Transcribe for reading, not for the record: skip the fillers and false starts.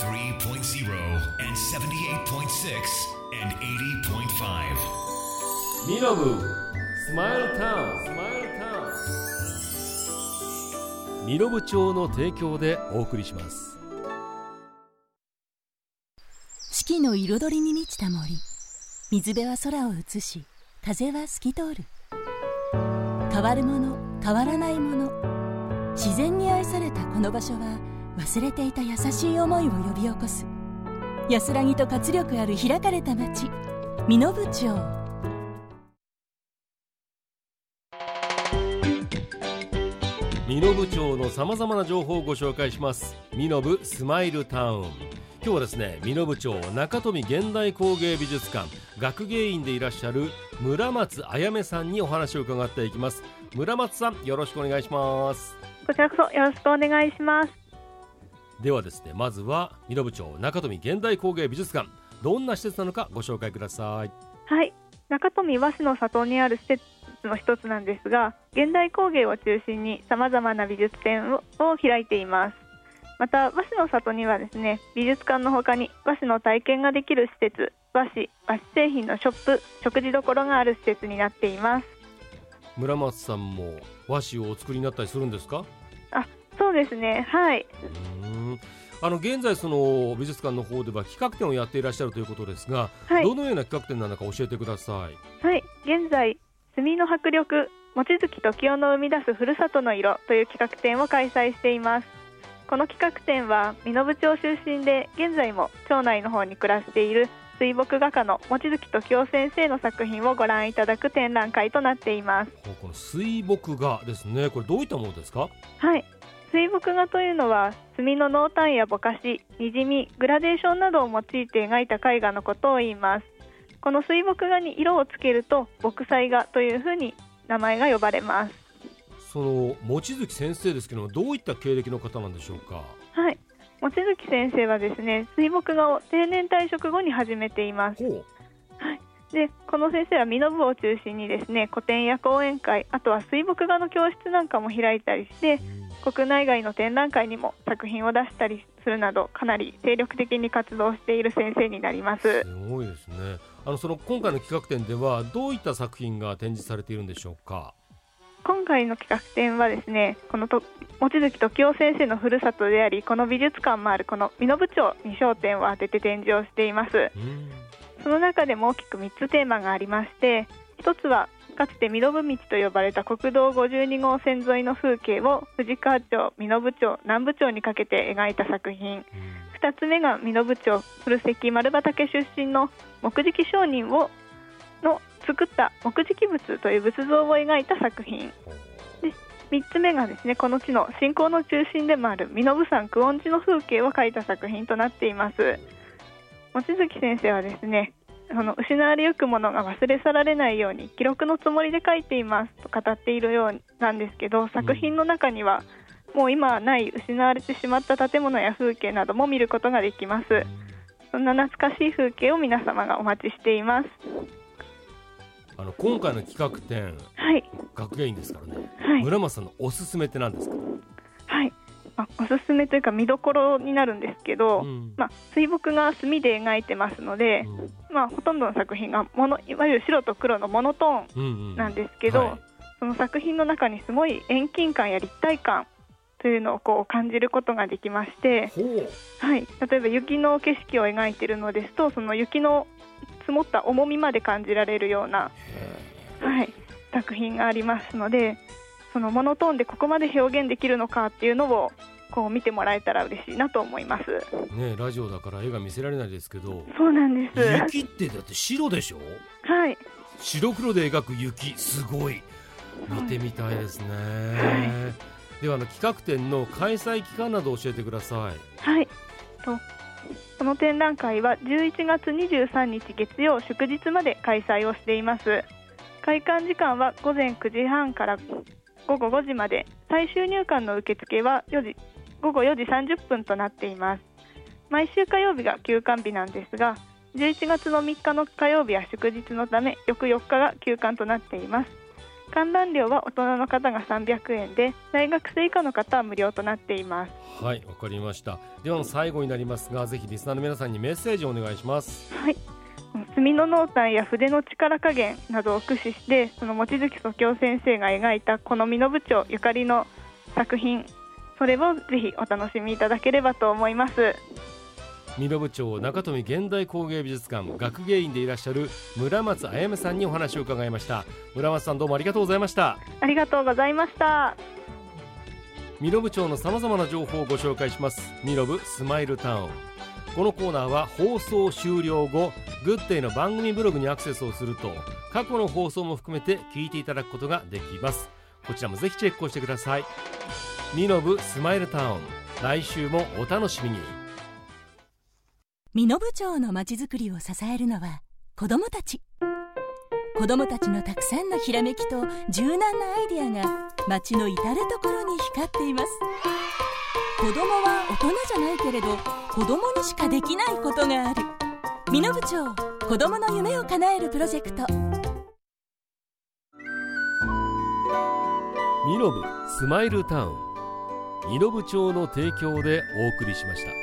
and 78.6 and 80.5 ミノブスマイルタウンミノブ町の提供でお送りします。 四季の彩りに満ちた森、水辺は空を映し、風は透き通る。変わるもの変わらないもの、自然に愛されたこの場所は忘れていた優しい思いを呼び起こす。安らぎと活力ある開かれた街、身延町。 身延町のさまざまな情報をご紹介します。身延スマイルタウン。今日はですね、身延町中富現代工芸美術館学芸員でいらっしゃる村松あやめさんにお話を伺っていきます。村松さん、よろしくお願いします。 こちらこそよろしくお願いします。 ではですね、まずは身延町中富現代工芸美術館、どんな施設なのかご紹介ください。 はい、中富和紙の里にある施設の一つなんですが、現代工芸を中心にさまざまな美術展を開いています。また和紙の里にはですね、美術館の他に和紙の体験ができる施設、和紙製品のショップ、食事処がある施設になっています。 村松さんも和紙をお作りになったりするんですか？ そうですね、はい。 現在その美術館の方では企画展をやっていらっしゃるということですが、 はい、 どのような企画展なのか教えてください。 はい、現在墨の迫力、望月時生の生み出すふるさとの色という企画展を開催しています。この企画展は身延町出身で現在も町内の方に暮らしている水墨画家の望月時生先生の作品をご覧いただく展覧会となっています。 この水墨画ですね、これどういったものですか？ はい、水墨画というのは墨の濃淡やぼかし、にじみ、グラデーションなどを用いて描いた絵画のことを言います。この水墨画に色をつけると墨彩画というふうに名前が呼ばれます。 その望月先生ですけども、どういった経歴の方なんでしょうか？ はい、望月先生はですね、水墨画を定年退職後に始めています。はい、でこの先生は身延を中心にですね、個展や講演会、あとは水墨画の教室なんかも開いたりして、国内外の展覧会にも作品を出したりするなど、かなり精力的に活動している先生になります。 すごいですね。その今回の企画展ではどういった作品が展示されているんでしょうか？ 今回の企画展はですね、この望月時生先生のふるさとであり、この美術館もあるこの身延町に焦点を当てて展示をしています。その中でも大きく3つテーマがありまして、一つはかつて身延道と呼ばれた国道52号線沿いの風景を藤川町、身延町、南部町にかけて描いた作品。2つ目が身延町古関丸畑出身の木喰商人の作った木喰仏という仏像を描いた作品で、3つ目がですね、この地の信仰の中心でもある身延山久遠寺の風景を描いた作品となっています。望月先生はですね、失われゆくものが忘れ去られないように記録のつもりで描いていますと語っているようなんですけど、作品の中にはもう今はない失われてしまった建物や風景なども見ることができます。そんな懐かしい風景を皆様がお待ちしています。 今回の企画展、 はい、 学芸員ですからね、 はい、 村松さんのおすすめって何ですか？ はい、おすすめというか見どころになるんですけど、水墨が墨で描いてますので、ほとんどの作品がいわゆる白と黒のモノトーンなんですけど、その作品の中にすごい遠近感や立体感というのを感じることができまして、はい、例えば雪の景色を描いているのですと、その雪の積もった重みまで感じられるような、作品がありますので、そのモノトーンでここまで表現できるのかっていうのを見てもらえたら嬉しいなと思います、 ラジオだから絵が見せられないですけど。 そうなんです。 雪ってだって白でしょ？ はい、 白黒で描く雪、すごい見てみたいですね。では企画展の開催期間など教えてください。 はい、この展覧会は11月23日月曜祝日まで開催をしています。開館時間は午前9時半から午後5時まで、最終入館の受付は午後4時30分となっています。毎週火曜日が休館日なんですが、11月の3日の火曜日は祝日のため翌4日が休館となっています。 観覧料は大人の方が300円で大学生以下の方は無料となっています。 はい、わかりました。では最後になりますが、ぜひリスナーの皆さんにメッセージをお願いします。 はい、墨の濃淡や筆の力加減などを駆使して、その望月素京先生が描いたこの身延町ゆかりの作品、それをぜひお楽しみいただければと思います。 身延町中富現代工芸美術館学芸員でいらっしゃる村松あやめさんにお話を伺いました。村松さん、どうもありがとうございました。 ありがとうございました。 身延町のさまざまな情報をご紹介します。身延スマイルタウン。このコーナーは放送終了後、グッデイの番組ブログにアクセスをすると過去の放送も含めて聞いていただくことができます。こちらもぜひチェックをしてください。身延スマイルタウン、来週もお楽しみに。 身延町のまちづくりを支えるのは子どもたち。子どもたちのたくさんのひらめきと柔軟なアイデアが町の至るところに光っています。子どもは大人じゃないけれど子どもにしかできないことがある。身延町子どもの夢を叶えるプロジェクト。 身延スマイルタウン、身延町の提供でお送りしました。